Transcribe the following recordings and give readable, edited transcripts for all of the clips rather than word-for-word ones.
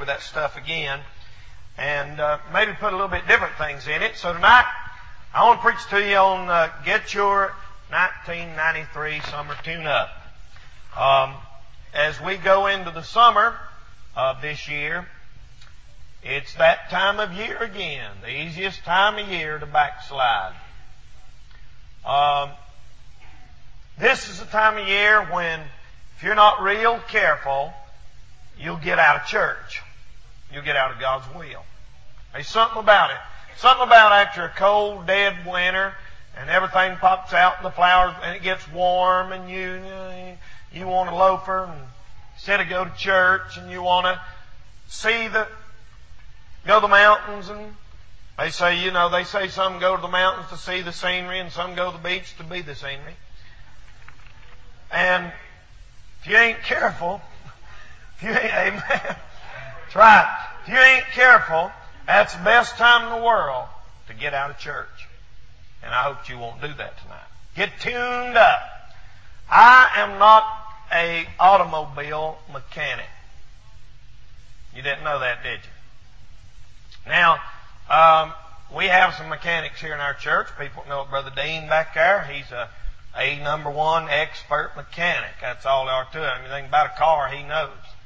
over that stuff again and maybe put a little bit different things in it. So tonight, I want to preach to you on Get Your 1993 Summer Tune-Up. As we go into the summer of this year, it's that time of year again, the easiest time of year to backslide. This is the time of year when, if you're not real careful, you'll get out of church. You'll get out of God's will. There's something about it. Something about after a cold, dead winter, and everything pops out in the flowers, and it gets warm, and you want a loafer, and instead of go to church, and you want to go to the mountains, and they say some go to the mountains to see the scenery, and some go to the beach to be the scenery. And if you ain't careful, amen, that's right. If you ain't careful, that's the best time in the world to get out of church. And I hope you won't do that tonight. Get tuned up. I am not an automobile mechanic. You didn't know that, did you? Now, we have some mechanics here in our church. People know Brother Dean back there. He's a number one expert mechanic. That's all there are to it. Anything about a car, he knows.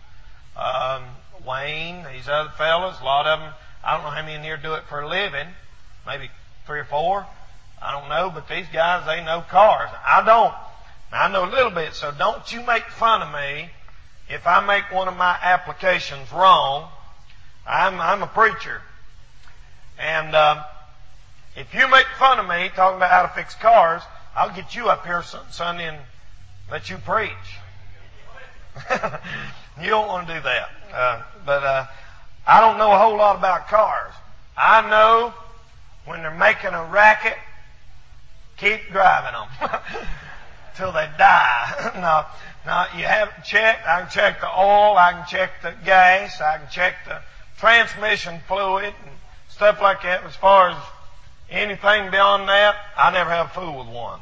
Wayne, these other fellas, a lot of them, I don't know how many in here do it for a living. Maybe 3 or 4. I don't know, but these guys, they know cars. I don't. I know a little bit, so don't you make fun of me if I make one of my applications wrong. I'm a preacher. And if you make fun of me talking about how to fix cars, I'll get you up here Sunday and let you preach. You don't want to do that. But I don't know a whole lot about cars. I know when they're making a racket, keep driving them till they die. No, you haven't checked. I can check the oil. I can check the gas. I can check the transmission fluid and stuff like that. As far as anything beyond that, I never have a fool with one.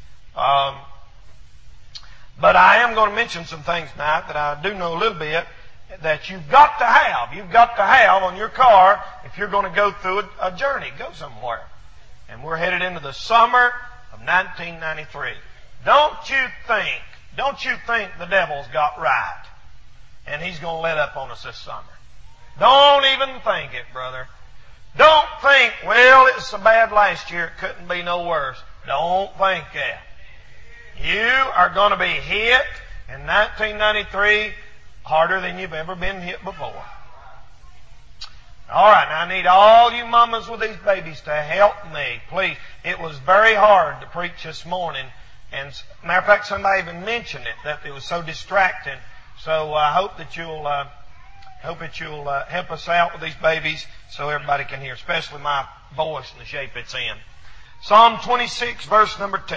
But I am going to mention some things tonight that I do know a little bit that you've got to have. You've got to have on your car if you're going to go through a journey, go somewhere. And we're headed into the summer of 1993. Don't you think the devil's got right and he's going to let up on us this summer. Don't even think it, brother. Don't think, well, it was so bad last year, it couldn't be no worse. Don't think that. You are going to be hit in 1993 harder than you've ever been hit before. All right, now I need all you mamas with these babies to help me, please. It was very hard to preach this morning. And matter of fact, somebody even mentioned it, that it was so distracting. So I hope that you'll help us out with these babies so everybody can hear, especially my voice and the shape it's in. Psalm 26, verse number 2.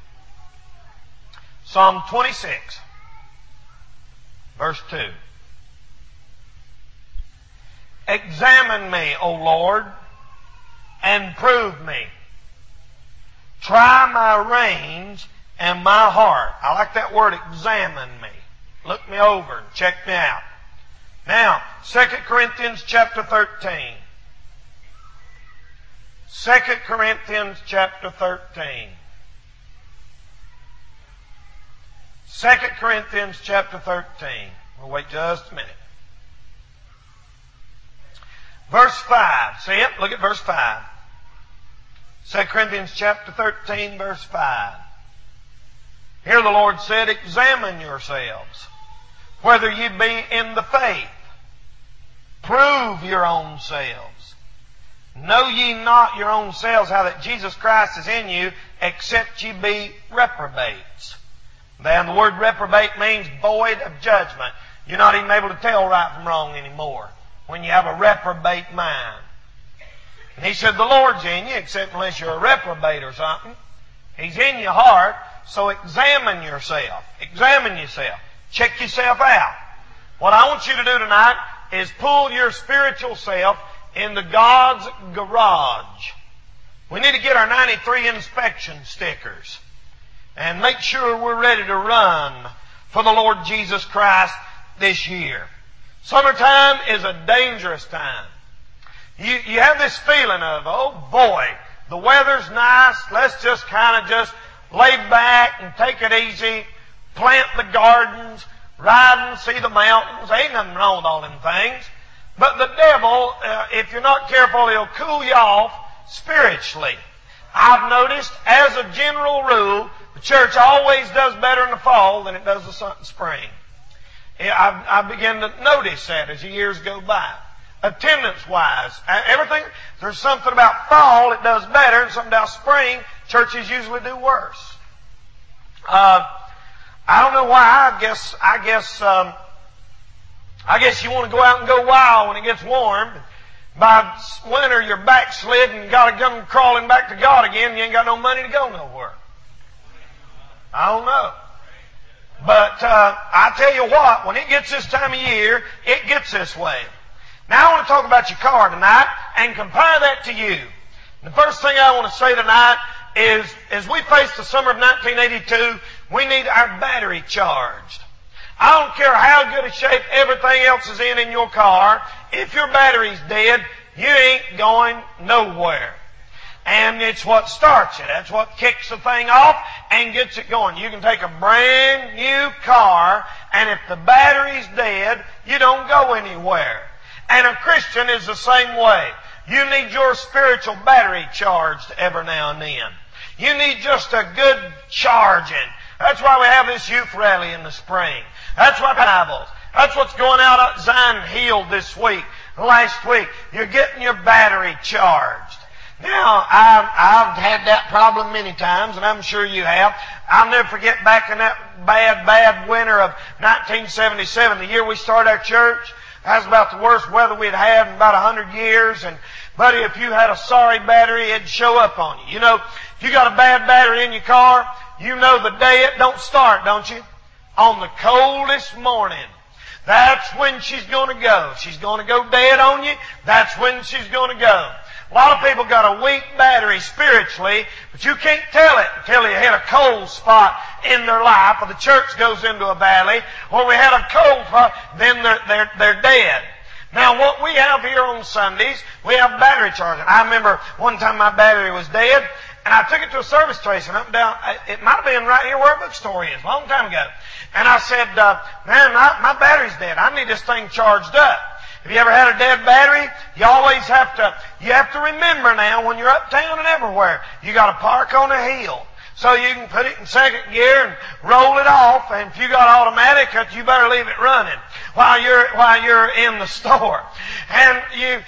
Psalm 26, verse 2. Examine me, O Lord, and prove me. Try my reins and my heart. I like that word, examine me. Look me over and check me out. Now, 2 Corinthians chapter 13. 2 Corinthians chapter 13. 2 Corinthians chapter 13. We'll wait just a minute. Verse 5. See it? Look at verse 5. 2 Corinthians chapter 13, verse 5. Here the Lord said, examine yourselves, whether ye be in the faith. Prove your own selves. Know ye not your own selves how that Jesus Christ is in you, except ye be reprobates. Then the word reprobate means void of judgment. You're not even able to tell right from wrong anymore when you have a reprobate mind. And he said, the Lord's in you, except unless you're a reprobate or something. He's in your heart, so examine yourself. Examine yourself. Check yourself out. What I want you to do tonight is pull your spiritual self into God's garage. We need to get our 93 inspection stickers and make sure we're ready to run for the Lord Jesus Christ this year. Summertime is a dangerous time. You have this feeling of, oh boy, the weather's nice. Let's just kind of just lay back and take it easy, plant the gardens, ride and see the mountains. Ain't nothing wrong with all them things. But the devil, if you're not careful, he'll cool you off spiritually. I've noticed, as a general rule, the church always does better in the fall than it does the spring. I begin to notice that as the years go by. Attendance-wise, everything, there's something about fall it does better, and something about spring, churches usually do worse. I don't know why. I guess you want to go out and go wild when it gets warm. By winter, you're backslidden and got to come crawling back to God again. You ain't got no money to go nowhere. I don't know. But I tell you what, when it gets this time of year, it gets this way. Now I want to talk about your car tonight and compare that to you. The first thing I want to say tonight is, as we face the summer of 1982, we need our battery charged. I don't care how good a shape everything else is in your car. If your battery's dead, you ain't going nowhere. And it's what starts it. That's what kicks the thing off and gets it going. You can take a brand new car, and if the battery's dead, you don't go anywhere. And a Christian is the same way. You need your spiritual battery charged every now and then. You need just a good charging. That's why we have this youth rally in the spring. That's why Bibles. That's what's going out at Zion Hill this week, last week. You're getting your battery charged. Now, I've had that problem many times, and I'm sure you have. I'll never forget back in that bad winter of 1977, the year we started our church. That was about the worst weather we'd had in about 100 years. And, buddy, if you had a sorry battery, it'd show up on you. You know, if you got a bad battery in your car, you know the day it don't start, don't you? On the coldest morning. That's when she's going to go. She's going to go dead on you. That's when she's going to go. A lot of people got a weak battery spiritually, but you can't tell it until you hit a cold spot in their life, or the church goes into a valley, or we had a cold spot, then they're dead. Now, what we have here on Sundays, we have battery charging. I remember one time my battery was dead, and I took it to a service station up and down. It might have been right here where a bookstore is, a long time ago. And I said, man, my battery's dead. I need this thing charged up. Have you ever had a dead battery? You always have to remember now when you're uptown and everywhere, you got to park on a hill. So you can put it in second gear and roll it off, and if you got automatic, you better leave it running while you're in the store. And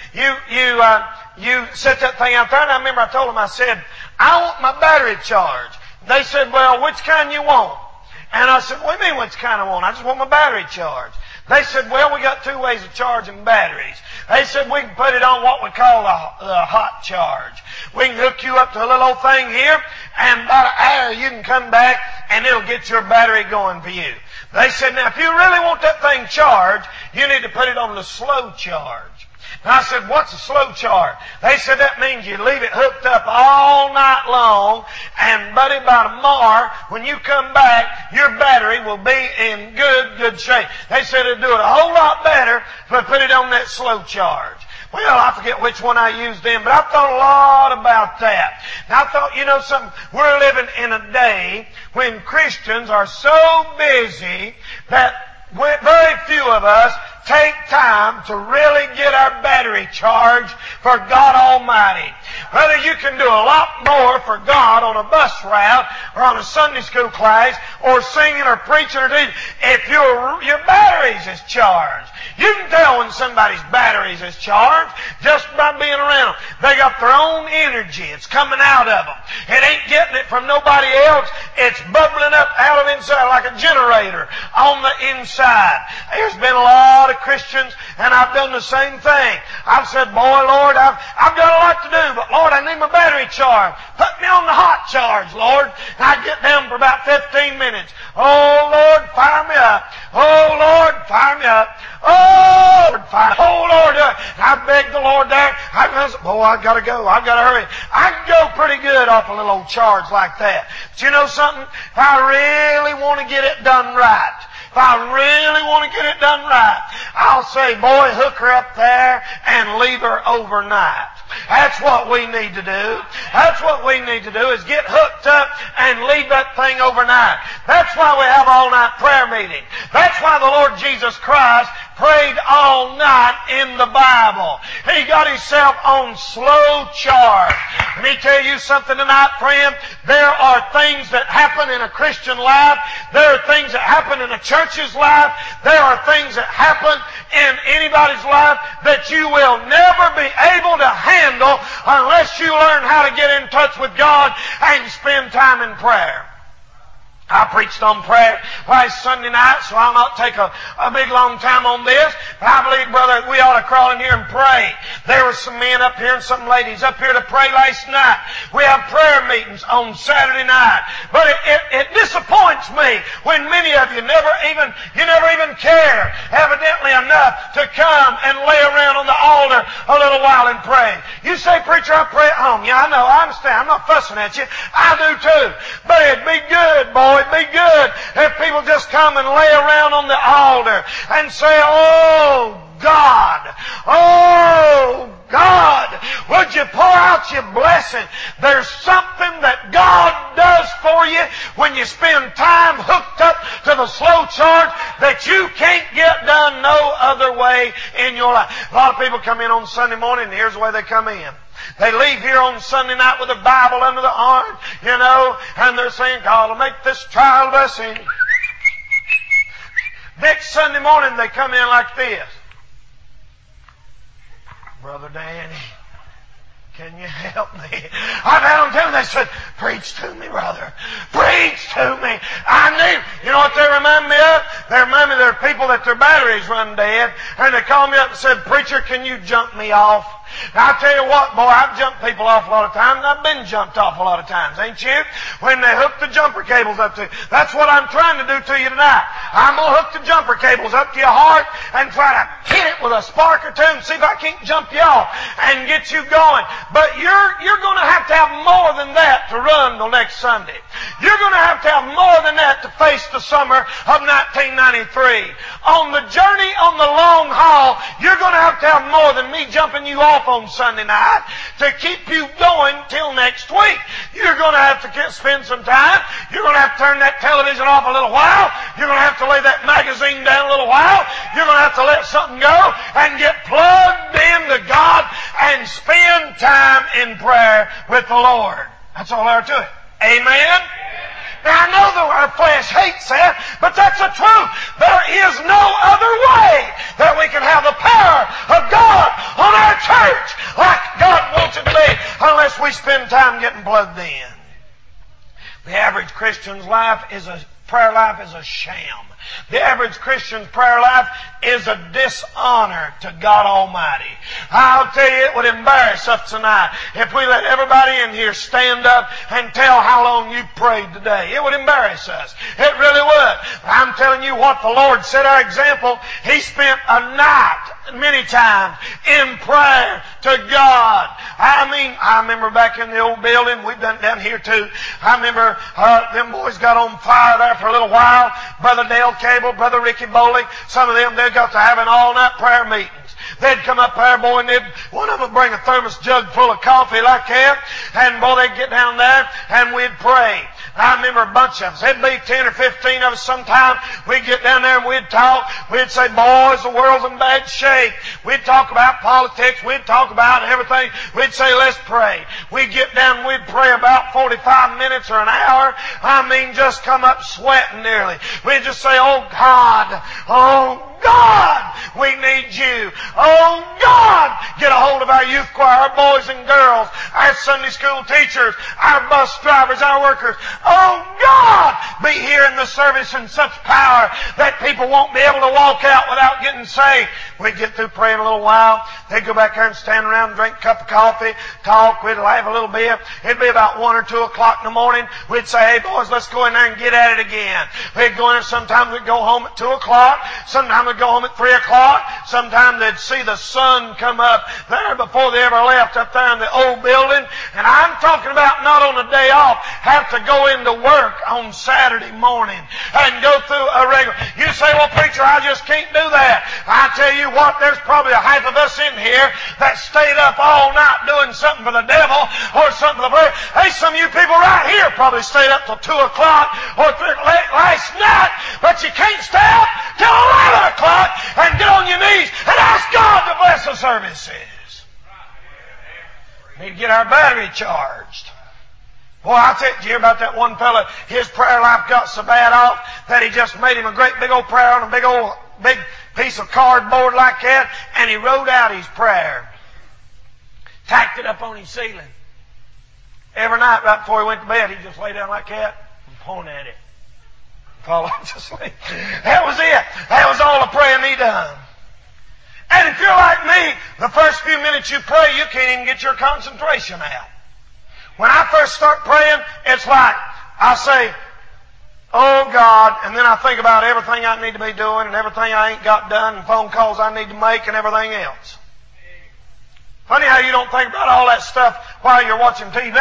you set that thing out there, and I remember I told them, I said, I want my battery charged. They said, well, which kind you want? And I said, what do you mean which kind I want? I just want my battery charged. They said, well, we got two ways of charging batteries. They said we can put it on what we call the hot charge. We can hook you up to a little old thing here, and about an hour you can come back and it'll get your battery going for you. They said, now if you really want that thing charged, you need to put it on the slow charge. And I said, what's a slow charge? They said that means you leave it hooked up all night long, and buddy, by tomorrow, when you come back, your battery will be in good shape. They said it'd do it a whole lot better if I put it on that slow charge. Well, I forget which one I used then, but I thought a lot about that. And I thought, you know something, we're living in a day when Christians are so busy that very few of us take time to really get our battery charged for God Almighty. Whether you can do a lot more for God on a bus route or on a Sunday school class or singing or preaching or teaching, if your batteries is charged. You can tell when somebody's batteries is charged just by being around them. They got their own energy. It's coming out of them. It ain't getting it from nobody else. It's bubbling up out of inside like a generator on the inside. There's been a lot of Christians, and I've done the same thing. I've said, boy, Lord, I've got a lot to do, but Lord, I need my battery charged. Put me on the hot charge, Lord. And I get down for about 15 minutes. Oh, Lord, fire me up. Oh, Lord, fire me up. Oh, Lord, fire. Oh, Lord, I beg the Lord there. I gotta go. I gotta hurry. I can go pretty good off a little old charge like that. But you know something? If I really want to get it done right, if If I really want to get it done right, I'll say, boy, hook her up there and leave her overnight. That's what we need to do. That's what we need to do, is get hooked up and leave that thing overnight. That's why we have all-night prayer meeting. That's why the Lord Jesus Christ prayed all night in the Bible. He got himself on slow charge. Let me tell you something tonight, friend. There are things that happen in a Christian life. There are things that happen in a church's life. There are things that happen in anybody's life that you will never be able to handle unless you learn how to get in touch with God and spend time in prayer. I preached on prayer last Sunday night, so I'll not take a big long time on this. But I believe, brother, we ought to crawl in here and pray. There were some men up here and some ladies up here to pray last night. We have prayer meetings on Saturday night. But it disappoints me when many of you never even care, evidently enough, to come and lay around on the altar a little while and pray. You say, preacher, I pray at home. Yeah, I know, I understand. I'm not fussing at you. I do too. But it'd be good, boy. It'd be good if people just come and lay around on the altar and say, oh, God, would you pour out your blessing? There's something that God does for you when you spend time hooked up to the slow charge that you can't get done no other way in your life. A lot of people come in on Sunday morning, and here's the way they come in. They leave here on Sunday night with a Bible under the arm, and they're saying, God will make this child blessing. Next Sunday morning they come in like this. Brother Danny, can you help me? I've had them tell me, they said, preach to me, brother. Preach to me. I need. You know what they remind me of? They remind me there are people that their batteries run dead, and they call me up and said, preacher, can you jump me off? Now, I'll tell you what, boy, I've jumped people off a lot of times. I've been jumped off a lot of times, ain't you? When they hook the jumper cables up to you. That's what I'm trying to do to you tonight. I'm going to hook the jumper cables up to your heart and try to hit it with a spark or two and see if I can't jump you off and get you going. But you're going to have more than that to run till next Sunday. You're going to have more than that to face the summer of 1993. On the journey, on the long haul, you're going to have more than me jumping you off on Sunday night to keep you going till next week. You're going to have to spend some time. You're going to have to turn that television off a little while. You're going to have to lay that magazine down a little while. You're going to have to let something go and get plugged into God and spend time in prayer with the Lord. That's all there is to it. Amen? Now, I know that our flesh hates that, but that's the truth. There is no other way that we can have the power of God on our church like God wants it to be unless we spend time getting plugged in. The average Christian's prayer life is a sham. The average Christian's prayer life is a dishonor to God Almighty. I'll tell you, it would embarrass us tonight if we let everybody in here stand up and tell how long you prayed today. It would embarrass us. It really would. I'm telling you what the Lord set our example. He spent a night many times in prayer to God. I remember back in the old building, we've done it down here too. I remember them boys got on fire there for a little while. Brother Dale Cable, Brother Ricky Bowling, some of them, they got to have an all-night prayer meetings. They'd come up there, boy, and one of them would bring a thermos jug full of coffee like that, and boy, they'd get down there, and we'd pray. I remember a bunch of us. It'd be 10 or 15 of us sometime. We'd get down there and we'd talk. We'd say, boys, the world's in bad shape. We'd talk about politics. We'd talk about everything. We'd say, let's pray. We'd get down and we'd pray about 45 minutes or an hour. Just come up sweating nearly. We'd just say, oh God, we need you. Oh God, get a hold of our youth choir, our boys and girls, our Sunday school teachers, our bus drivers, our workers. Oh God, be here in the service in such power that people won't be able to walk out without getting saved. We'd get through praying a little while. They'd go back there and stand around and drink a cup of coffee, talk. We'd laugh a little bit. It'd be about 1 or 2 o'clock in the morning. We'd say, hey boys, let's go in there and get at it again. We'd go in there. Sometimes we'd go home at 2 o'clock. Sometimes we'd go home at 3 o'clock. Sometimes they'd see the sun come up there before they ever left up there in the old building. And I'm talking about not on a day off, have to go into work work on Saturday morning and go through a regular. You say, well, preacher, I just can't do that. I tell you what, there's probably a half of us in here that stayed up all night doing something for the devil or something for the prayer. Hey, some of you people right here probably stayed up till 2 o'clock or 3 late last night, but you can't stay up till 11 o'clock and get on your knees and ask God to bless the services. We need to get our battery charged. Boy, I tell you, did you hear about that one fella? His prayer life got so bad off that he just made him a great big old prayer on a big piece of cardboard like that, and he wrote out his prayer. Tacked it up on his ceiling. Every night right before he went to bed, he'd just lay down like that and point at it. Fall off to sleep. That was it. That was all the praying he done. And if you're like me, the first few minutes you pray, you can't even get your concentration out. When I first start praying, it's like I say, oh God, and then I think about everything I need to be doing and everything I ain't got done and phone calls I need to make and everything else. Funny how you don't think about all that stuff while you're watching TV.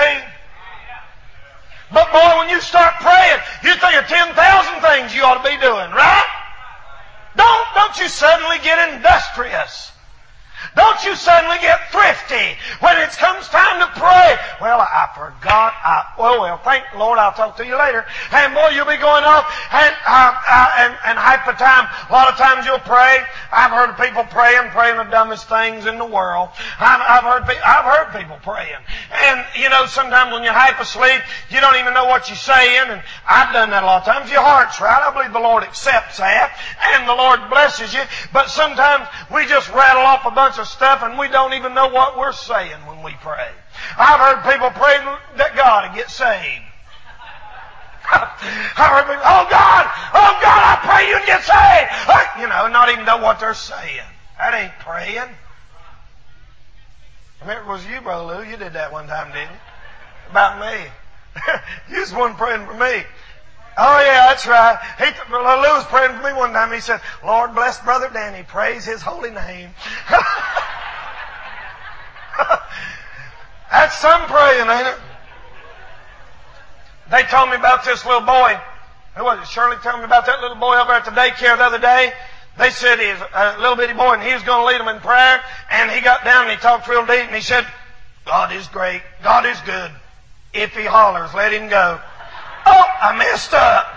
But boy, when you start praying, you think of 10,000 things you ought to be doing, right? Don't you suddenly get industrious. Don't you suddenly get thrifty when it comes time to pray. Well, I forgot. Thank the Lord, I'll talk to you later. And boy, you'll be going off and half the time, a lot of times you'll pray. I've heard of people praying the dumbest things in the world. I've heard people praying. And, you know, sometimes when you're half asleep, you don't even know what you're saying. And I've done that a lot of times. Your heart's right. I believe the Lord accepts that. And the Lord blesses you. But sometimes we just rattle off a bunch of stuff and we don't even know what we're saying when we pray. I've heard people pray that God would get saved. I've heard people, oh God, I pray you'd get saved. You know, not even know what they're saying. That ain't praying. I remember it was you, Brother Lou. You did that one time, didn't you? About me. You was the one praying for me. Oh yeah, that's right. Lou was praying for me one time. He said, Lord bless Brother Danny. Praise His holy name. That's some praying, ain't it? They told me about this little boy. Who was it? Shirley told me about that little boy over at the daycare the other day. They said he's a little bitty boy and he was going to lead them in prayer. And he got down and he talked real deep and he said, God is great. God is good. If He hollers, let Him go. Oh, I messed up.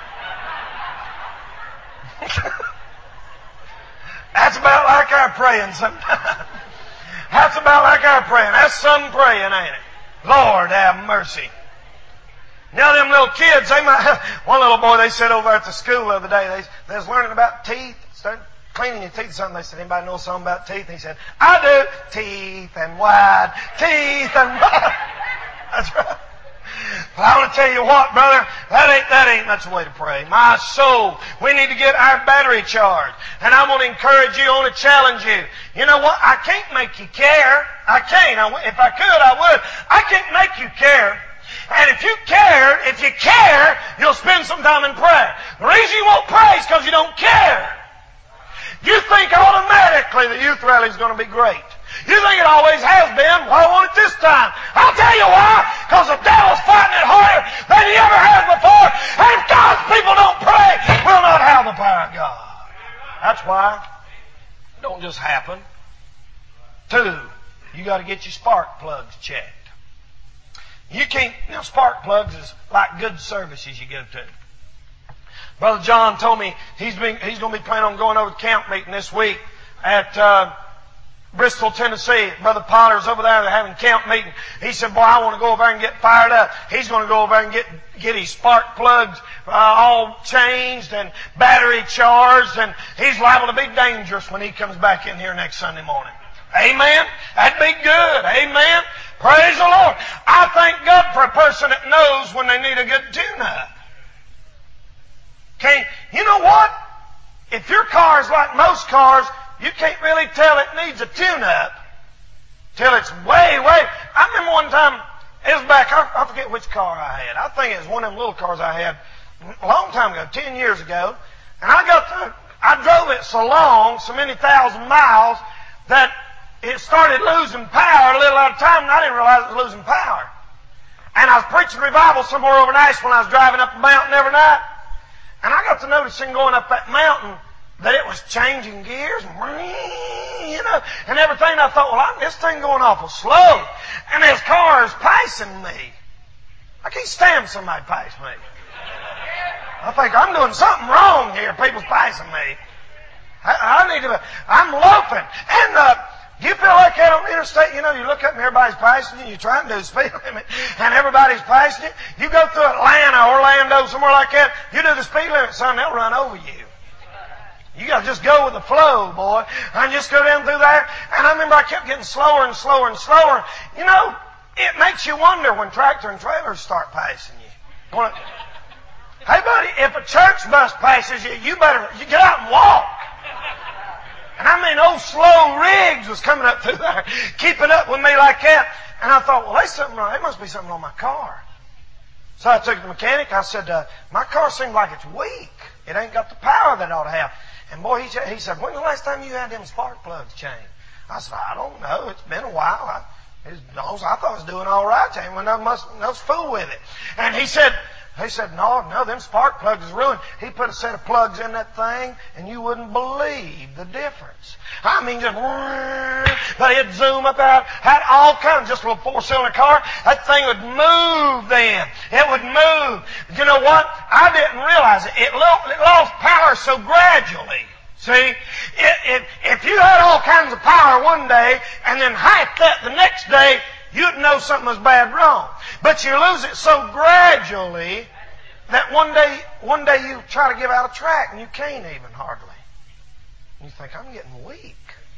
That's about like our praying sometimes. That's about like our praying. That's some praying, ain't it? Lord, have mercy. Now them little kids, one little boy, they said over at the school the other day, they was learning about teeth, started cleaning your teeth or something. They said, anybody know something about teeth? And he said, I do. Teeth and wide, teeth and wide. That's right. But I want to tell you what, brother, that ain't much a way to pray. My soul, we need to get our battery charged. And I want to encourage you, I want to challenge you. You know what? I can't make you care. I can't. If I could, I would. I can't make you care. And if you care, you'll spend some time in prayer. The reason you won't pray is because you don't care. You think automatically the youth rally is going to be great. You think it always has been. Well, I want it this time. I'll tell you why. Because the devil's fighting it harder than he ever has before. And if God's people don't pray, we'll not have the power of God. That's why. It don't just happen. 2, you got to get your spark plugs checked. You can't, spark plugs is like good services you go to. Brother John told me he's going to be planning on going over to camp meeting this week at Bristol, Tennessee. Brother Potter's over there. They're having camp meeting. He said, boy, I want to go over there and get fired up. He's going to go over there and get his spark plugs all changed and battery charged, and he's liable to be dangerous when he comes back in here next Sunday morning. Amen? That'd be good. Amen? Praise the Lord. I thank God for a person that knows when they need a good tune-up. Okay, you know what? If your car is like most cars, you can't really tell it needs a tune-up till it's way. I remember one time, it was back, I forget which car I had. I think it was one of them little cars I had a long time ago, 10 years ago. And I drove it so long, so many thousand miles, that it started losing power a little at a time, and I didn't realize it was losing power. And I was preaching revival somewhere over Nashville, and I was driving up the mountain every night. And I got to noticing going up that mountain that it was changing gears, and everything. And I thought, well, this thing going awful slow. And this car is passing me. I can't stand somebody pass me. I think I'm doing something wrong here. People's passing me. I'm loafing. And you feel like that on the interstate, you look up and everybody's passing you, you're trying to do the speed limit, and everybody's passing you. You go through Atlanta, Orlando, somewhere like that, you do the speed limit, son, they'll run over you. You gotta just go with the flow, boy. And just go down through there. And I remember I kept getting slower and slower and slower. It makes you wonder when tractor and trailers start passing you. Hey, buddy, if a church bus passes you, you get out and walk. And I mean, old slow Riggs was coming up through there, keeping up with me like that. And I thought, well, there's something wrong. There must be something wrong with my car. So I took it to the mechanic. I said, my car seems like it's weak. It ain't got the power that it ought to have. And boy, he said, when's the last time you had them spark plugs changed? I said, I don't know. It's been a while. I thought I was doing all right. I was fool with it. And he said, no, them spark plugs is ruined. He put a set of plugs in that thing, and you wouldn't believe the difference. I mean, but it'd zoom up out, had all kinds, just a little 4-cylinder car. That thing would move then. It would move. You know what? I didn't realize it. It lost power so gradually. See? If you had all kinds of power one day, and then half that the next day, you'd know something was bad wrong. But you lose it so gradually that one day you try to give out a track and you can't even hardly. And you think, I'm getting weak.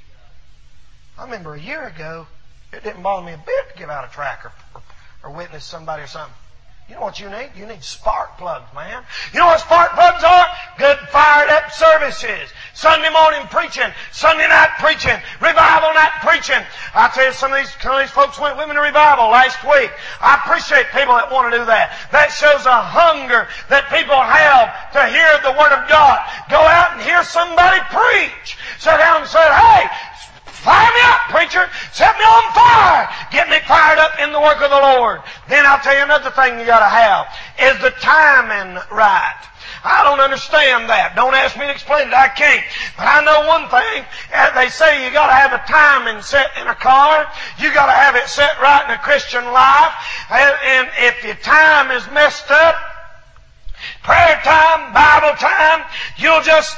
I remember a year ago, it didn't bother me a bit to give out a track or witness somebody or something. You know what you need? You need spark plugs, man. You know what spark plugs are? Good fired up services. Sunday morning preaching. Sunday night preaching. Revival night preaching. I tell you, some of these folks went with me to revival last week. I appreciate people that want to do that. That shows a hunger that people have to hear the Word of God. Go out and hear somebody preach. Sit down and say, hey, fire me up, preacher. Set me on fire. Get me fired up in the work of the Lord. Then I'll tell you another thing you got to have is the timing right. I don't understand that. Don't ask me to explain it. I can't. But I know one thing. They say you got to have a timing set in a car. You got to have it set right in a Christian life. And if your time is messed up, prayer time, Bible time, you'll just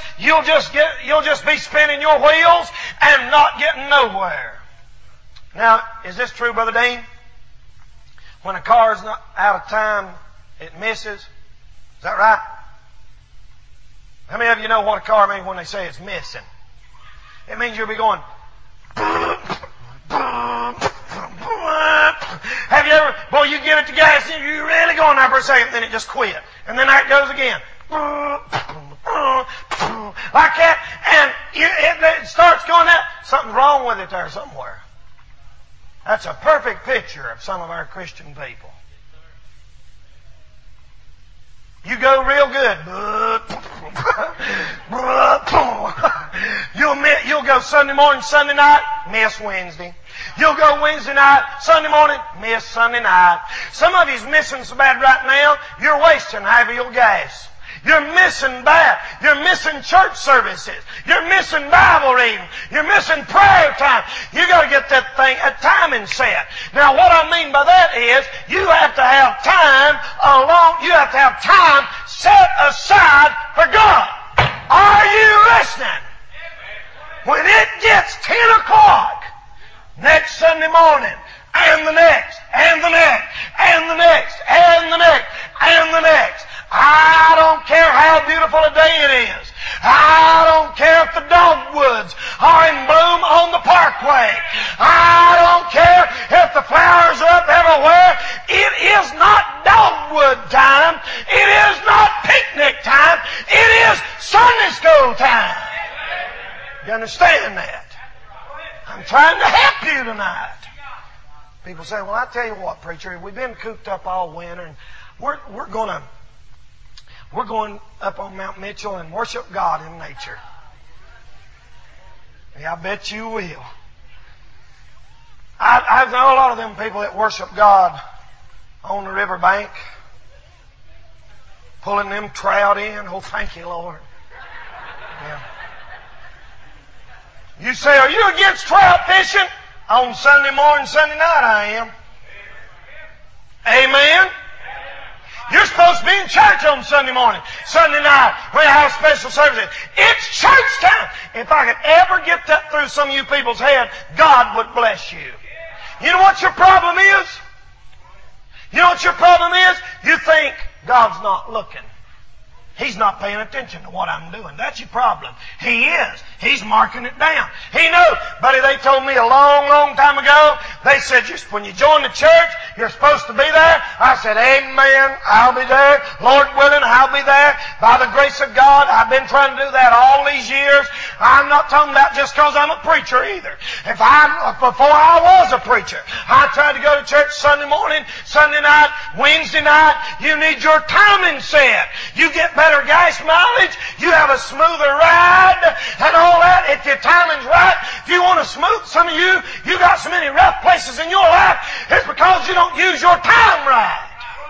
be spinning your wheels and not getting nowhere. Now, is this true, Brother Dean? When a car's not out of time, it misses. Is that right? How many of you know what a car means when they say it's missing? It means you'll be going. Have you ever, boy, you give it to gas and you're really going there for a second, then it just quit. And then there it goes again. Like that. And it starts going that. Something's wrong with it there somewhere. That's a perfect picture of some of our Christian people. You go real good. You'll go Sunday morning, Sunday night, miss Wednesday. You'll go Wednesday night, Sunday morning, miss Sunday night. Some of you's missing so bad right now, you're wasting half of your gas. You're missing that. You're missing church services. You're missing Bible reading. You're missing prayer time. You got to get that thing, a timing set. Now, what I mean by that is you have to have time you have to have time set aside for God. Are you listening? When it gets 10 o'clock next Sunday morning, and the next, and the next, and the next, and the next, and the next, I don't care how beautiful a day it is. I don't care if the dogwoods are in bloom on the parkway. I don't care if the flowers are up everywhere. It is not dogwood time. It is not picnic time. It is Sunday school time. You understand that? I'm trying to help you tonight. People say, well, I tell you what, preacher, we've been cooped up all winter and we're going up on Mount Mitchell and worship God in nature. Yeah, I bet you will. I know a lot of them people that worship God on the riverbank, pulling them trout in. Oh, thank you, Lord. Yeah. You say, are you against trout fishing? On Sunday morning, Sunday night I am. Amen? You're supposed to be in church on Sunday morning, Sunday night, when you have special services. It's church time. If I could ever get that through some of you people's head, God would bless you. You know what your problem is? You know what your problem is? You think God's not looking. He's not paying attention to what I'm doing. That's your problem. He is. He's marking it down. He knows. Buddy, they told me a long, long time ago, they said, when you join the church, you're supposed to be there. I said, amen, I'll be there. Lord willing, I'll be there. By the grace of God, I've been trying to do that all these years. I'm not talking about just because I'm a preacher either. Before I was a preacher, I tried to go to church Sunday morning, Sunday night, Wednesday night. You need your timing set. You get better gas mileage, you have a smoother ride, and all that. If your timing's right, if you want to smooth, some of you got so many rough places in your life, it's because you don't use your time right.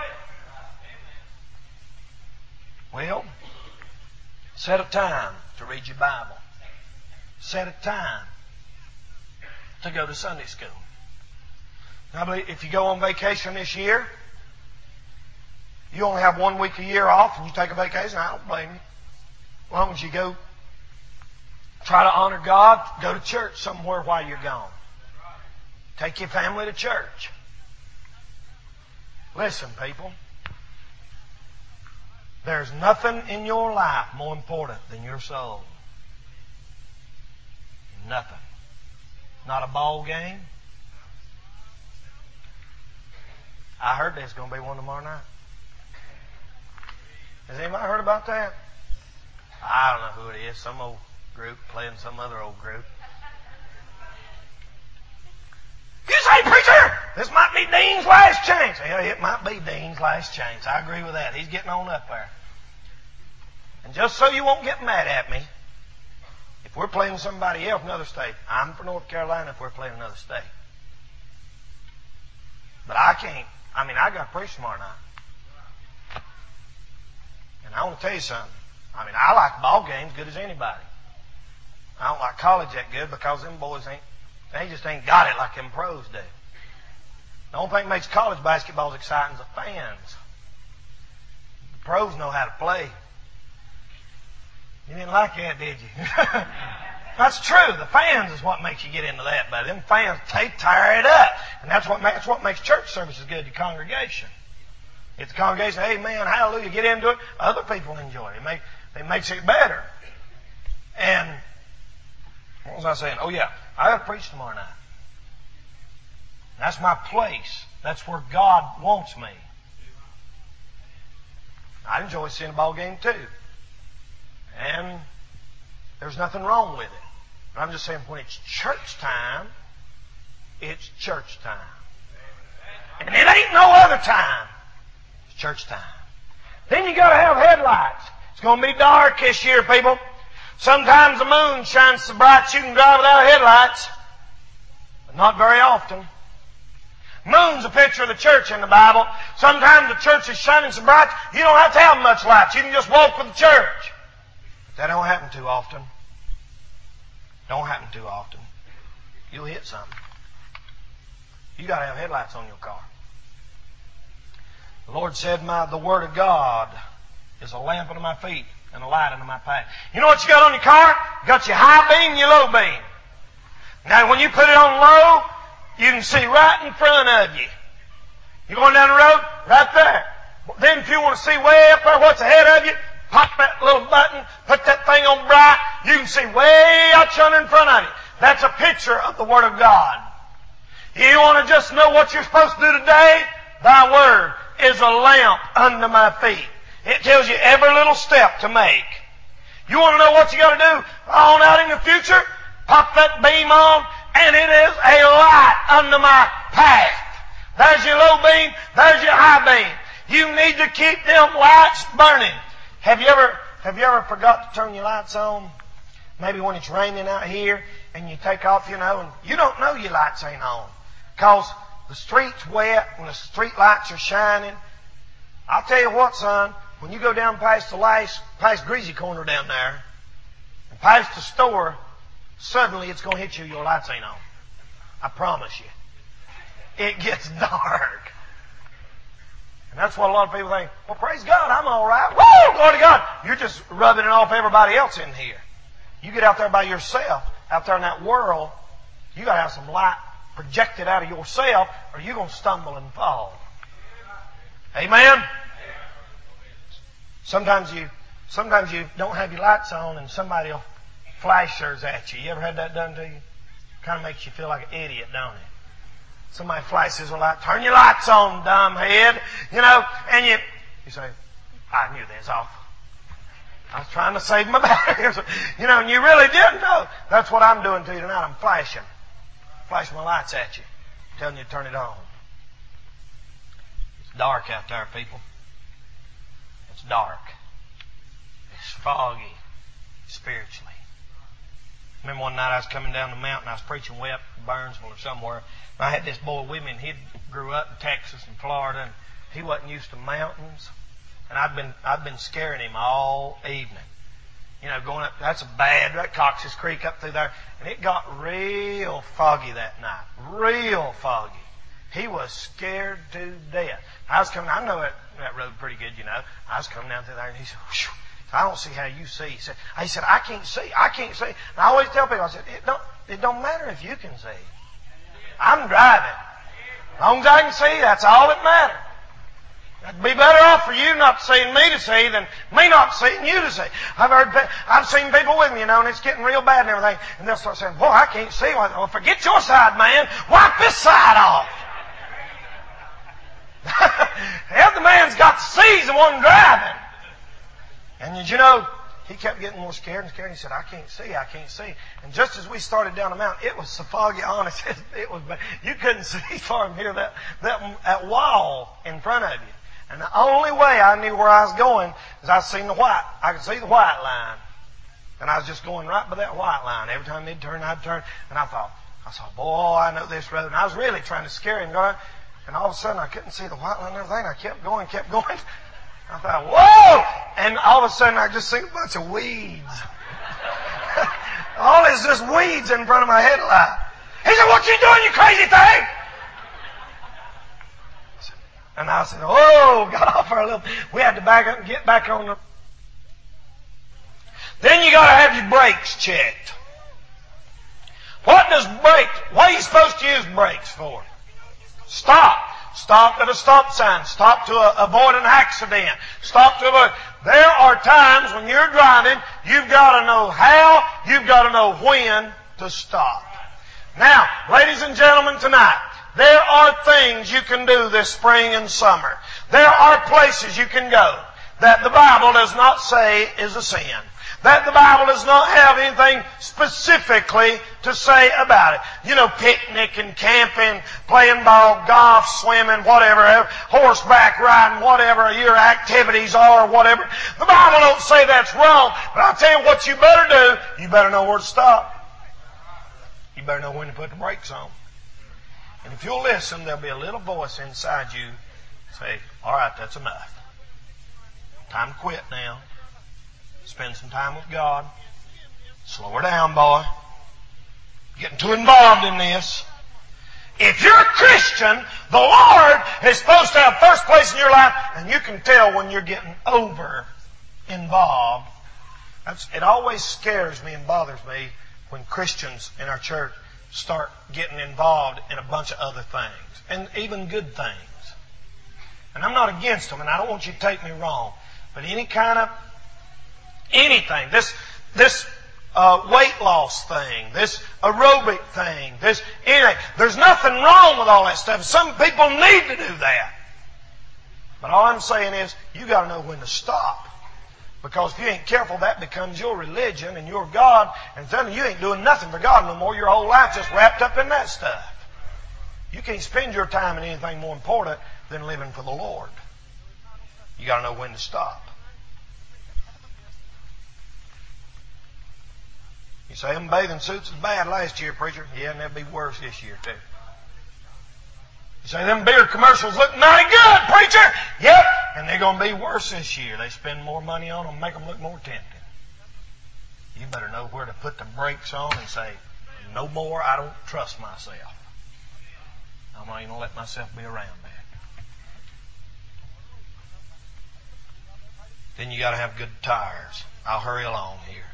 Well, set a time to read your Bible. Set a time to go to Sunday school. I believe if you go on vacation this year, you only have 1 week a year off and you take a vacation, I don't blame you. As long as you go try to honor God, go to church somewhere while you're gone. Take your family to church. Listen, people. There's nothing in your life more important than your soul. Nothing. Not a ball game. I heard there's going to be one tomorrow night. Has anybody heard about that? I don't know who it is. Some old group playing some other old group. You say, preacher, this might be Dean's last chance. Yeah, it might be Dean's last chance. I agree with that. He's getting on up there. And just so you won't get mad at me, if we're playing somebody else in another state, I'm from North Carolina if we're playing another state. But I can't. I got to preach tomorrow night. And I want to tell you something. I like ball games good as anybody. I don't like college that good because them boys they just ain't got it like them pros do. The only thing that makes college basketball as exciting is the fans. The pros know how to play. You didn't like that, did you? That's true. The fans is what makes you get into that. But them fans, they tear it up. And that's what makes church services good, the congregation. If the congregation, amen, hallelujah, get into it, other people enjoy it. It makes it better. And what was I saying? Oh, yeah, I got to preach tomorrow night. That's my place. That's where God wants me. I enjoy seeing a ball game too. And there's nothing wrong with it. But I'm just saying when it's church time, it's church time. And it ain't no other time. It's church time. Then you got to have headlights. It's going to be dark this year, people. Sometimes the moon shines so bright you can drive without headlights. But not very often. Moon's a picture of the church in the Bible. Sometimes the church is shining so bright you don't have to have much light. You can just walk with the church. But that don't happen too often. Don't happen too often. You'll hit something. You got to have headlights on your car. The Lord said, the Word of God is a lamp unto my feet and a light unto my path. You know what you got on your car? You got your high beam and your low beam. Now, when you put it on low, you can see right in front of you. You're going down the road, right there. Then if you want to see way up there what's ahead of you, pop that little button, put that thing on bright, you can see way out yonder in front of you. That's a picture of the Word of God. You want to just know what you're supposed to do today? Thy Word is a lamp unto my feet. It tells you every little step to make. You want to know what you got to do on out in the future? Pop that beam on, and it is a light unto my path. There's your low beam, there's your high beam. You need to keep them lights burning. Have you ever forgot to turn your lights on? Maybe when it's raining out here and you take off, and you don't know your lights ain't on. Because the street's wet and the street lights are shining. I'll tell you what, son, when you go down past past Greasy Corner down there, and past the store, suddenly it's going to hit you, your lights ain't on. I promise you. It gets dark. And that's what a lot of people think, well, praise God, I'm all right. Woo! Glory to God. You're just rubbing it off everybody else in here. You get out there by yourself, out there in that world, you got to have some light projected out of yourself, or you're going to stumble and fall. Amen? Sometimes you don't have your lights on and somebody will flash theirs at you. You ever had that done to you? Kind of makes you feel like an idiot, don't it? Somebody flashes a light. Turn your lights on, dumbhead. And you say, I knew they was off. I was trying to save my batteries. And you really didn't know. That's what I'm doing to you tonight. I'm flashing my lights at you, telling you to turn it on. It's dark out there, people. It's dark. It's foggy spiritually. Remember one night I was coming down the mountain. I was preaching way up in Burnsville or somewhere. And I had this boy with me, and he grew up in Texas and Florida, and he wasn't used to mountains. And I'd been scaring him all evening. Going up, that Cox's Creek up through there. And it got real foggy that night. Real foggy. He was scared to death. I know that road pretty good, I was coming down through there, and he said, whew, I don't see how you see. He said, I can't see. And I always tell people, I said, it don't matter if you can see. I'm driving. As long as I can see, that's all that matters. It'd be better off for you not seeing me to see than me not seeing you to see. I've seen people with me, and it's getting real bad and everything, and they'll start saying, boy, I can't see. Well, forget your side, man. Wipe this side off. The other man's got to see. He's the one driving. And he kept getting more scared and scared. He said, I can't see. And just as we started down the mountain, it was so foggy, honest. It was bad. You couldn't see far from here, that wall in front of you. And the only way I knew where I was going is I could see the white line. And I was just going right by that white line. Every time they'd turn, I'd turn. And I thought, boy, I know this road. And I was really trying to scare him. And all of a sudden, I couldn't see the white line and everything. I kept going. I thought, whoa! And all of a sudden, I just seen a bunch of weeds. All is just weeds in front of my headlight. He said, what you doing, you crazy thing? And I said, oh, got off for a little. We had to back up and get back on the... Then you got to have your brakes checked. What are you supposed to use brakes for? Stop. Stop at a stop sign. Stop to avoid an accident. There are times when you're driving, you've got to know how, you've got to know when to stop. Now, ladies and gentlemen, tonight, there are things you can do this spring and summer. There are places you can go that the Bible does not say is a sin. That the Bible does not have anything specifically to say about it. Picnicking, camping, playing ball, golf, swimming, whatever, horseback riding, whatever your activities are, whatever. The Bible don't say that's wrong, but I'll tell you what you better do. You better know where to stop. You better know when to put the brakes on. And if you'll listen, there'll be a little voice inside you say, all right, that's enough. Time to quit now. Spend some time with God. Slow her down, boy. Getting too involved in this. If you're a Christian, the Lord is supposed to have first place in your life, and you can tell when you're getting over involved. It always scares me and bothers me when Christians in our church start getting involved in a bunch of other things, and even good things. And I'm not against them, and I don't want you to take me wrong, but anything, this weight loss thing, this aerobic thing, anything. There's nothing wrong with all that stuff. Some people need to do that. But all I'm saying is, you got to know when to stop. Because if you ain't careful, that becomes your religion and your God. And then you ain't doing nothing for God no more. Your whole life just wrapped up in that stuff. You can't spend your time in anything more important than living for the Lord. You got to know when to stop. You say, them bathing suits was bad last year, preacher. Yeah, and they'll be worse this year, too. You say, them beer commercials look mighty good, preacher. Yep. And they're going to be worse this year. They spend more money on them, make them look more tempting. You better know where to put the brakes on and say, no more, I don't trust myself. I'm not even going to let myself be around that. Then you got to have good tires. I'll hurry along here.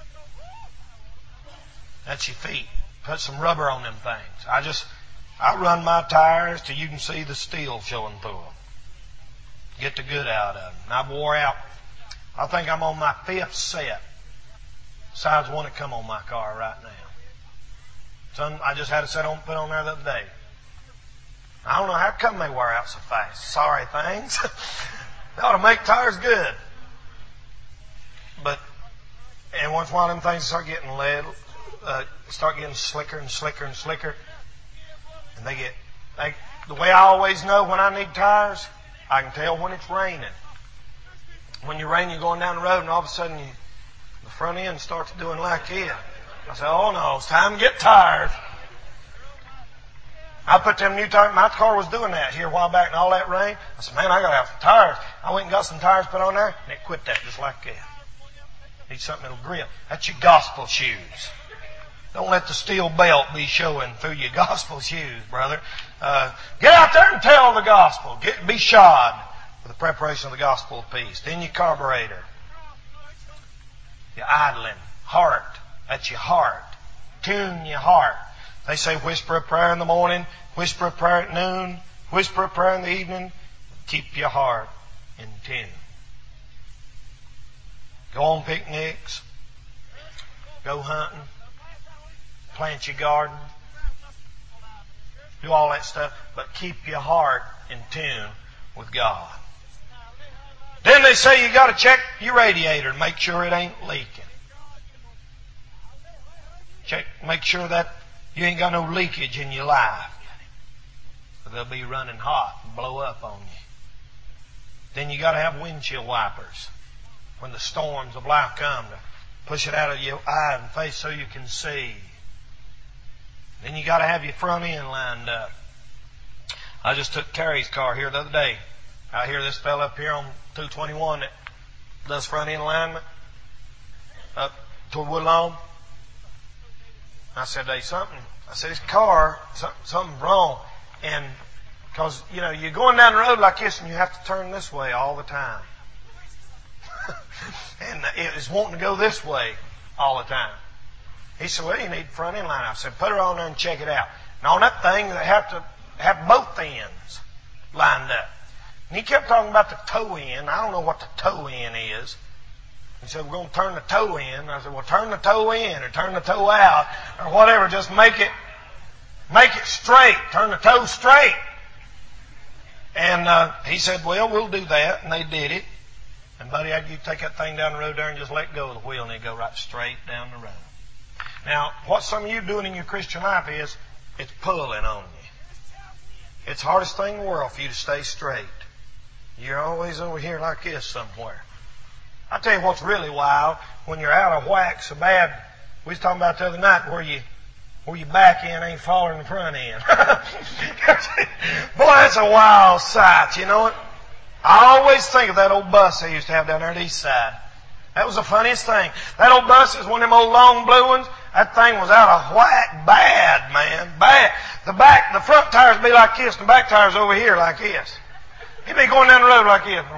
That's your feet. Put some rubber on them things. I run my tires till you can see the steel showing through them. Get the good out of them. And I've wore out, I think I'm on my 5th set. Besides one that come on my car right now. Some I just had a set on put on there the other day. I don't know how come they wear out so fast. Sorry things. They ought to make tires good. And once one of them things start getting slicker and slicker and slicker. And the way I always know when I need tires, I can tell when it's raining. When you're raining, you're going down the road and all of a sudden the front end starts doing like this. I say, oh no, it's time to get tires. I put them new tires. My car was doing that here a while back in all that rain. I said, man, I got to have some tires. I went and got some tires put on there, and it quit that just like that. Need something that'll grip. That's your gospel shoes. Don't let the steel belt be showing through your gospel shoes, brother. Get out there and tell the gospel. Be shod with the preparation of the gospel of peace. Then your carburetor. Your idling. Heart. That's your heart. Tune your heart. They say whisper a prayer in the morning, whisper a prayer at noon, whisper a prayer in the evening. Keep your heart in tune. Go on picnics. Go hunting. Plant your garden. Do all that stuff. But keep your heart in tune with God. Then they say you got to check your radiator and make sure it ain't leaking. Make sure that you ain't got no leakage in your life. Or they'll be running hot and blow up on you. Then you got to have windshield wipers when the storms of life come to push it out of your eye and face so you can see. Then you got to have your front end lined up. I just took Terry's car here the other day. I hear this fella up here on 221 that does front end alignment up toward Woodlawn. I said, hey, his car, something's wrong. And because, you're going down the road like this and you have to turn this way all the time. And it's wanting to go this way all the time. He said, well, you need front end line. I said, put her on there and check it out. And on that thing, they have to have both ends lined up. And he kept talking about the toe end. I don't know what the toe end is. He said, we're going to turn the toe in. I said, well, turn the toe in or turn the toe out or whatever. Just make it straight. Turn the toe straight. And he said, well, we'll do that. And they did it. And buddy, you take that thing down the road there and just let go of the wheel and it'll go right straight down the road. Now, what some of you doing in your Christian life is, it's pulling on you. It's the hardest thing in the world for you to stay straight. You're always over here like this somewhere. I tell you what's really wild, when you're out of whack so bad, we was talking about the other night where your back end ain't following the front end. Boy, that's a wild sight, you know it? I always think of that old bus they used to have down there at East Side. That was the funniest thing. That old bus is one of them old long blue ones. That thing was out of whack. Bad, man. Bad. The front tires be like this, and the back tires over here like this. He'd be going down the road like this.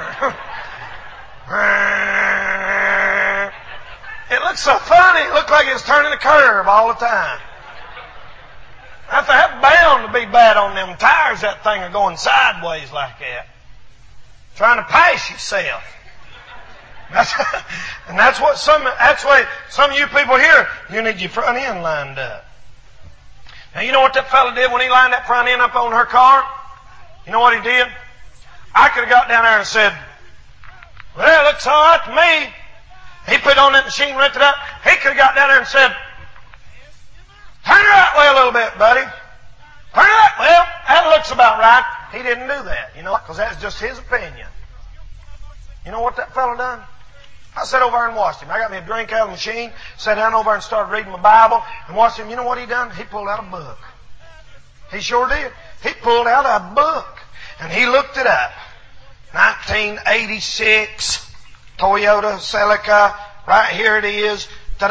It looked so funny. It looked like it was turning a curve all the time. I thought, that's bound to be bad on them tires. That thing are going sideways like that. Trying to pass yourself. That's why some of you people here, you need your front end lined up. Now, you know what that fella did when he lined that front end up on her car? You know what he did? I could have got down there and said, well, it looks all right to me. He put on that machine, ripped it up. He could have got down there and said, turn it that way a little bit, buddy. Turn it that way. Well, that looks about right. He didn't do that, because that's just his opinion. You know what that fella done? I sat over and watched him. I got me a drink out of the machine, sat down over and started reading my Bible and watched him. You know what he done? He pulled out a book. He sure did. He pulled out a book and he looked it up. 1986 Toyota Celica. Right here it is.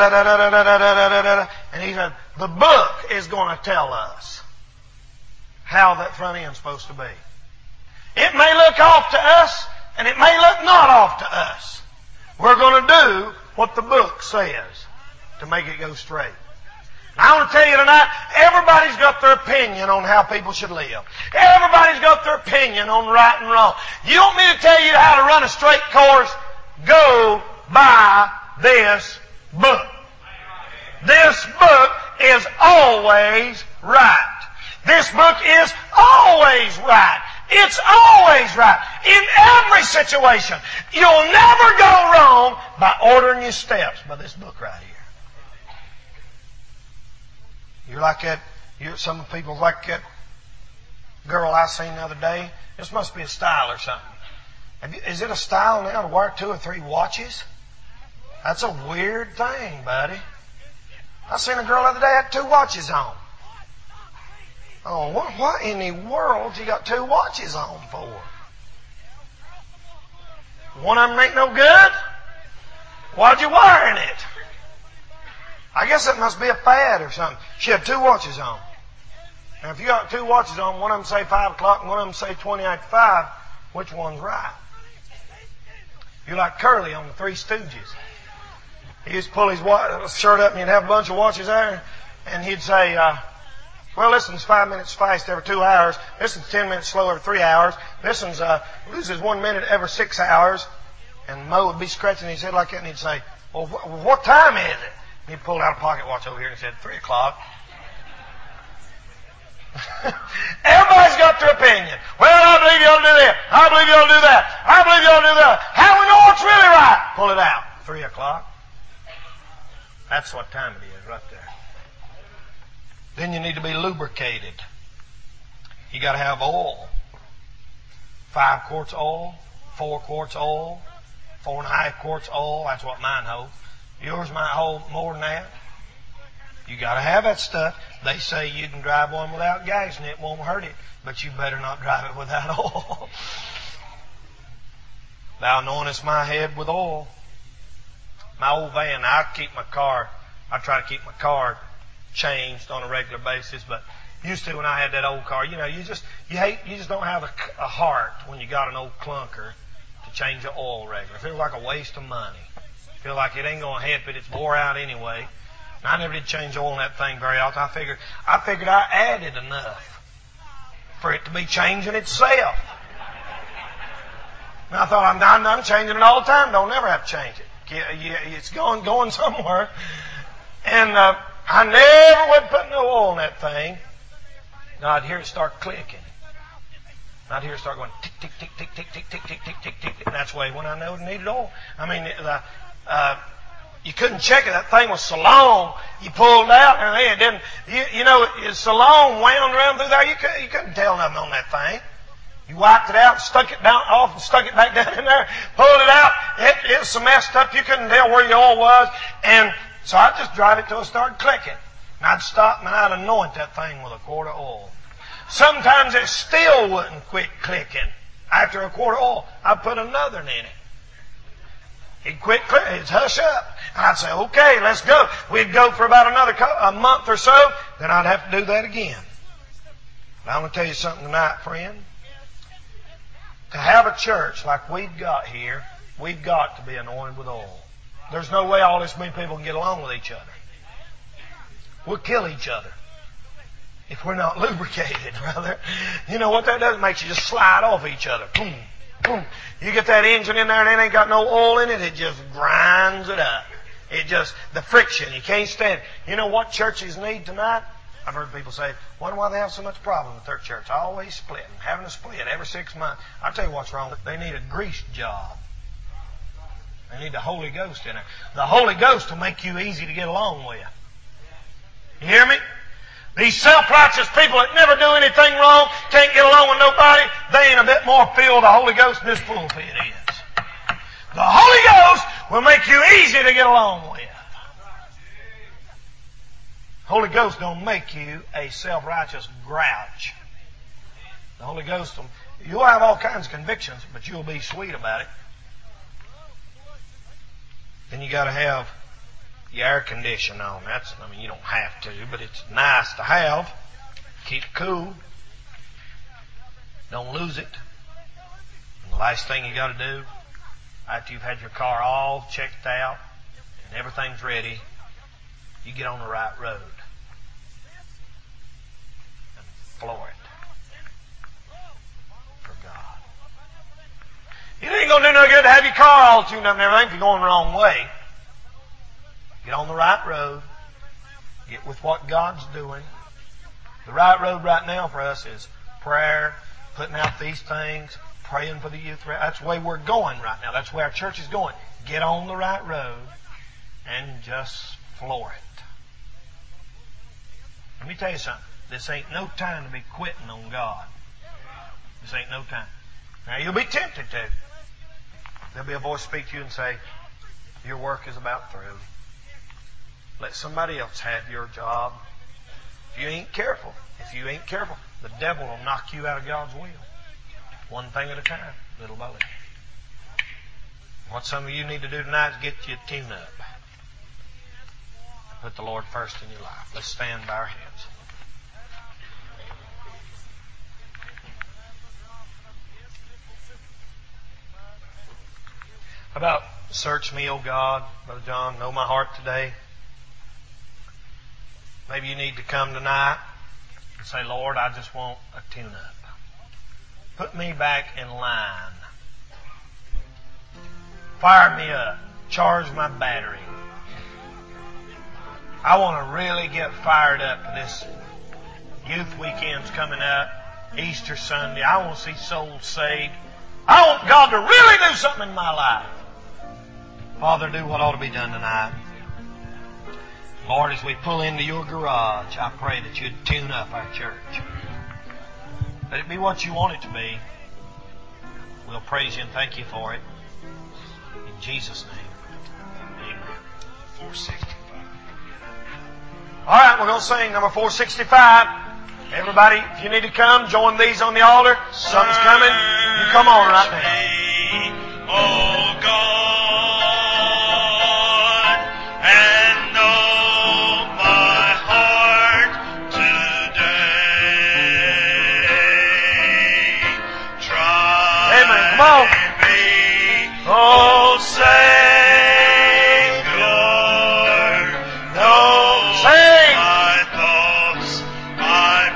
And he said, the book is going to tell us how that front end's supposed to be. It may look off to us, and it may look not off to us. We're going to do what the book says to make it go straight. I want to tell you tonight, everybody's got their opinion on how people should live. Everybody's got their opinion on right and wrong. You want me to tell you how to run a straight course? Go by this book. This book is always right. This book is always right. It's always right. In every situation. You'll never go wrong by ordering your steps by this book right here. You're like that, some people like that girl I seen the other day. This must be a style or something. Is it a style now to wear 2 or 3 watches? That's a weird thing, buddy. I seen a girl the other day had 2 watches on. Oh, what in the world you got 2 watches on for? One of them ain't no good? Why'd you wearing it? I guess it must be a fad or something. She had 2 watches on. Now, if you got 2 watches on, one of them say 5 o'clock and one of them say 20 after 5, which one's right? You're like Curly on the Three Stooges. He used to pull his shirt up and he'd have a bunch of watches there, and he'd say, well, this one's 5 minutes fast every 2 hours. This one's 10 minutes slow every 3 hours. This one's loses 1 minute every 6 hours. And Mo would be scratching his head like that, and he'd say, well, what time is it? And he pulled out a pocket watch over here and said, 3 o'clock. Everybody's got their opinion. Well, I believe you ought to do this. I believe you ought to do that. I believe you ought to do that. How do we know what's really right? Pull it out. 3 o'clock. That's what time it is right there. Then you need to be lubricated. You got to have oil. 5 quarts oil, 4 quarts oil, 4.5 quarts oil. That's what mine holds. Yours might hold more than that. You got to have that stuff. They say you can drive one without gas and it won't hurt it, but you better not drive it without oil. Thou anointest my head with oil. My old van, I try to keep my car changed on a regular basis, but used to when I had that old car, you just don't have a heart when you got an old clunker to change the oil regular. It feels like a waste of money. It feels like it ain't going to help it. It's wore out anyway. And I never did change oil in that thing very often. I figured I added enough for it to be changing itself. And I thought, I'm changing it all the time. Don't never have to change it. It's going somewhere. And I never would put no oil in that thing. Now I'd hear it start clicking. I'd hear it start going tick, tick, tick, tick, tick, tick, tick, tick, tick, tick, tick. And that's the way when I knew it needed oil. I mean, you couldn't check it. That thing was so long. You pulled out and it didn't. It's so long, wound around through there. You couldn't tell nothing on that thing. You wiped it out, stuck it down off, and stuck it back down in there, pulled it out. It was so messed up you couldn't tell where your oil was. And so I'd just drive it till it started clicking. And I'd stop and I'd anoint that thing with a quart of oil. Sometimes it still wouldn't quit clicking. After a quart of oil, I'd put another in it. He'd quit clicking. He'd hush up. And I'd say, okay, let's go. We'd go for about a month or so. Then I'd have to do that again. But I'm going to tell you something tonight, friend. To have a church like we've got here, we've got to be anointed with oil. There's no way all this many people can get along with each other. We'll kill each other if we're not lubricated, brother. You know what that does? It makes you just slide off each other. Boom, boom. You get that engine in there and it ain't got no oil in it, it just grinds it up. The friction, you can't stand it. You know what churches need tonight? I've heard people say, wonder why they have so much problem with their church. Always splitting, having a split every 6 months. I'll tell you what's wrong. They need a grease job. They need the Holy Ghost in there. The Holy Ghost will make you easy to get along with. You hear me? These self-righteous people that never do anything wrong, can't get along with nobody, they ain't a bit more filled with the Holy Ghost than this pulpit is. The Holy Ghost will make you easy to get along with. Holy Ghost don't make you a self-righteous grouch. The Holy Ghost will, you'll have all kinds of convictions, but you'll be sweet about it. Then you got to have your air conditioning on. You don't have to, but it's nice to have. Keep it cool. Don't lose it. And the last thing you got to do, after you've had your car all checked out and everything's ready, you get on the right road and floor it for God. It ain't going to do no good to have your car all tuned up and everything if you're going the wrong way. Get on the right road. Get with what God's doing. The right road right now for us is prayer, putting out these things, praying for the youth. That's the way we're going right now. That's where our church is going. Get on the right road and just floor it. Let me tell you something. This ain't no time to be quitting on God. This ain't no time. Now, you'll be tempted to. There'll be a voice speak to you and say, your work is about through. Let somebody else have your job. If you ain't careful, the devil will knock you out of God's will. One thing at a time, little by little. What some of you need to do tonight is get you a tune-up. Put the Lord first in your life. Let's stand by our hands. How about search me, O God, Brother John, know my heart today. Maybe you need to come tonight and say, Lord, I just want a tune-up. Put me back in line. Fire me up. Charge my battery. I want to really get fired up for this youth weekend's coming up, Easter Sunday. I want to see souls saved. I want God to really do something in my life. Father, do what ought to be done tonight. Lord, as we pull into your garage, I pray that you'd tune up our church. Let it be what you want it to be. We'll praise you and thank you for it. In Jesus' name, amen. 465. All right, we're going to sing number 465. Everybody, if you need to come, join these on the altar. Something's coming. You come on right now. Oh God, and know my heart today. Try Amen. Come on. me, oh Savior. Know Sing. my thoughts, I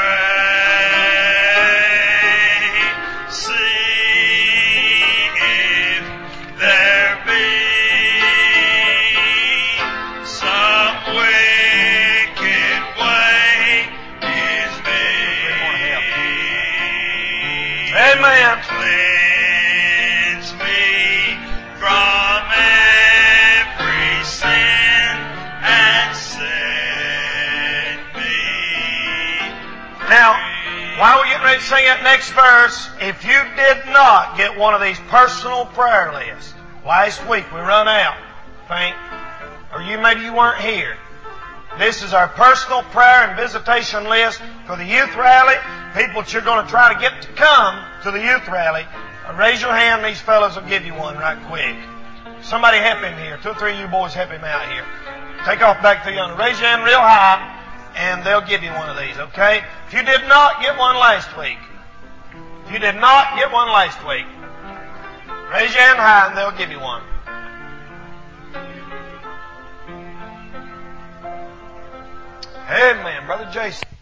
pray. See if there be some wicked way in me. Amen. Cleanse me from every sin and set me Now, while we're getting ready to sing that next verse, if you did not get one of these personal prayer lists, last week we run out, or maybe you weren't here. This is our personal prayer and visitation list for the youth rally. People that you're going to try to get to come to the youth rally, raise your hand. These fellows will give you one right quick. Somebody help him here. 2 or 3 of you boys help him out here. Take off back to the yonder. Raise your hand real high, and they'll give you one of these, okay? If you did not get one last week, raise your hand high, and they'll give you one. Amen. Brother Jason.